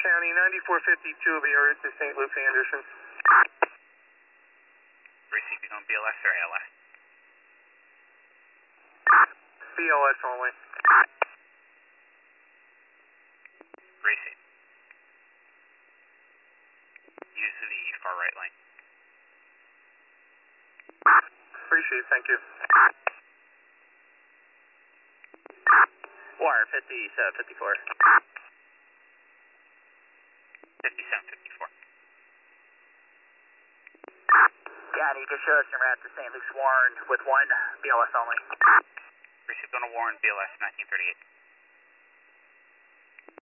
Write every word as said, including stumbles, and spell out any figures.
County, ninety-four fifty-two will be en route to Saint Luke's Anderson. Receive, you going B L S or A L S? B L S only. Receive. Use the far right lane. Appreciate it, thank you. Wire fifty-seven fifty-four. fifty-seven fifty-four. Yeah, you can show us en route to Saint Luke's Warren with one B L S only. Receive, going to Warren, B L S nineteen thirty-eight.